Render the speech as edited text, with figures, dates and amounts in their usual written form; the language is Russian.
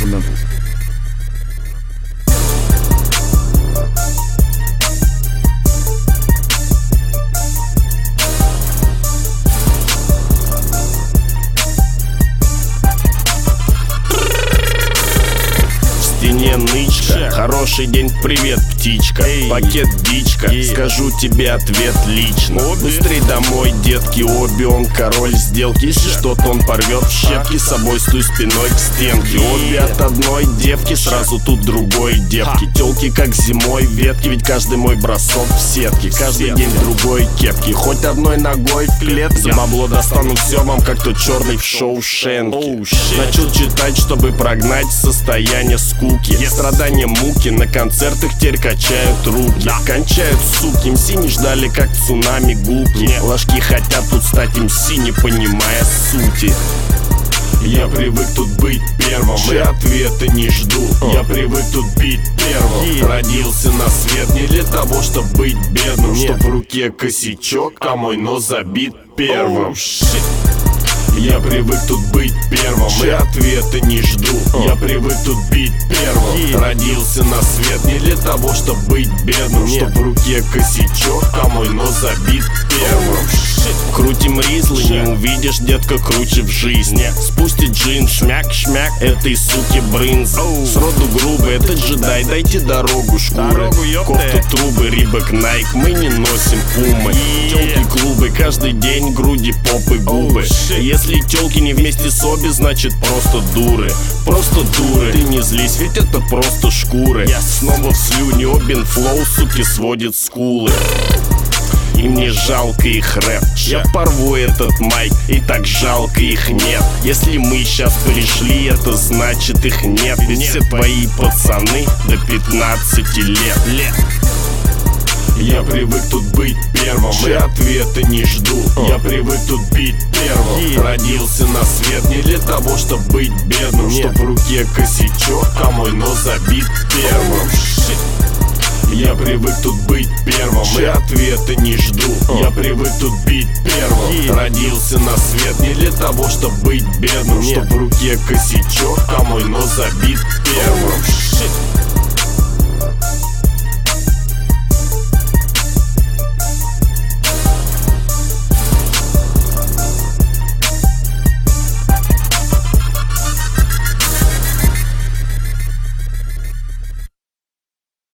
Ладно. Нычка, хороший день, привет, птичка. Пакет дичка, скажу тебе ответ лично. Быстрей домой, детки, обе, он король сделки. Если что-то он порвет в щепки, с собой стой спиной к стенке. Обе от одной девки, сразу тут другой девки. Тёлки как зимой ветки, ведь каждый мой бросок в сетке. Каждый день другой кепки, хоть одной ногой в клетке. За бабло достану все вам, как тот черный в Шоушенке. Начал читать, чтобы прогнать состояние скуки. Страдания, муки, на концертах теперь качают руки. Кончают суки, МС не ждали, как цунами гулки. Ложки хотят тут стать МС, не понимая сути. Я привык тут быть первым, и ответа не жду. Я привык тут бить первым. Родился на свет не для того, чтобы быть бедным. Чтоб в руке косячок, а мой нос забит первым. Я привык тут быть первым, и ответа не жду. Я привык тут бить первым. Родился на свет не для того, чтобы быть бедным. Чтоб в руке косячок, а мой нос забит первым. Крутим ризлы, не увидишь, детка, круче в жизни. Спустит джин, шмяк-шмяк, этой суки брынз. Сроду грубый, этот джедай, дайте дорогу, шкуры. Кофта, трубы, рибок, найк, мы не носим пумы. Тёлки, клубы, каждый день груди, попы, губы. Если тёлки не вместе с обе, значит просто дуры. Просто дуры, ты не злись, ведь это просто шкуры. Снова в слюне, обин флоу, суки, сводит скулы. И мне жалко их рэп. Я порву этот майк, и так жалко их нет. Если мы сейчас пришли, это значит их нет. Ведь все твои пацаны до 15 лет. Я привык тут быть первым, и ответа не жду. Я привык тут бить первым. Родился на свет не для того, чтобы быть бедным. Чтоб в руке косячок, а мой нос забит первым. Я привык тут быть первым, и ответа не жду. Я привык тут бить первым. Родился на свет не для того, чтобы быть бедным. Чтоб в руке косячок, а мой нос забит первым.